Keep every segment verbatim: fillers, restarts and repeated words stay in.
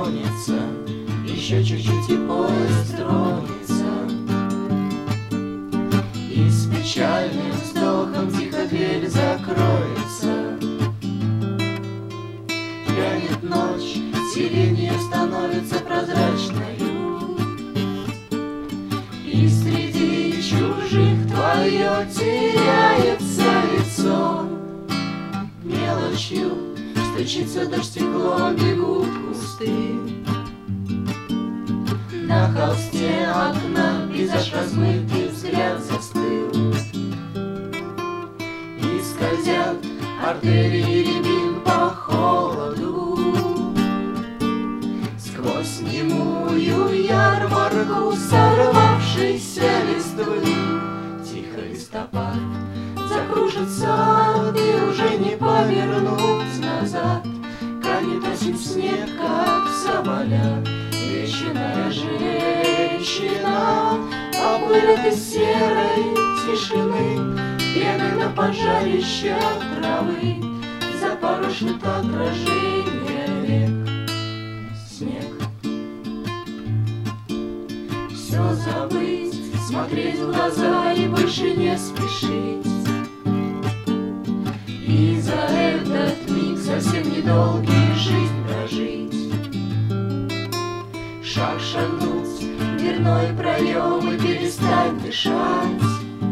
тронется, еще чуть-чуть и поезд тронется. И с печальным вздохом тихо дверь закроется. Грянет ночь, тень ее становится прозрачною, и среди чужих твое теряется лицо. Мелочью стучится дождь, стеклом бегут кусты. На холсте окна пейзаж размытый, взгляд застыл. И скользят артерии рябин по холоду. Сквозь немую ярмарку сорвавшейся листвы тихо листопад закружится, и уже не повернуть назад. Канет осень в снег, как соболя. Вечная женщина поплывет из серой тишины, пеной на пожарищах травы запорошит отражение рек. Снег. Все забыть, смотреть в глаза и больше не спешить. И за этот миг совсем недолгий жизнь прожить. Шаг шагнуть в дверной проем и перестать дышать.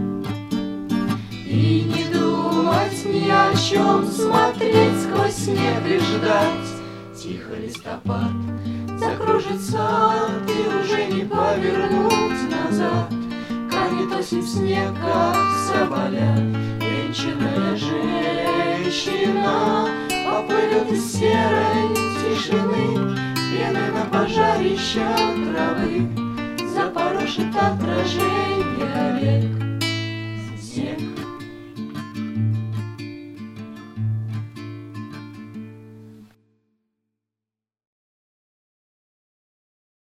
И не думать ни о чем, смотреть сквозь снег и ждать. Тихо листопад закружится, и уже не повернуть назад. Канет осень в снег, как соболя. Венчанная женщина поплывет из серой тишины, пеной на пожарищах травы запорошит отражение рек.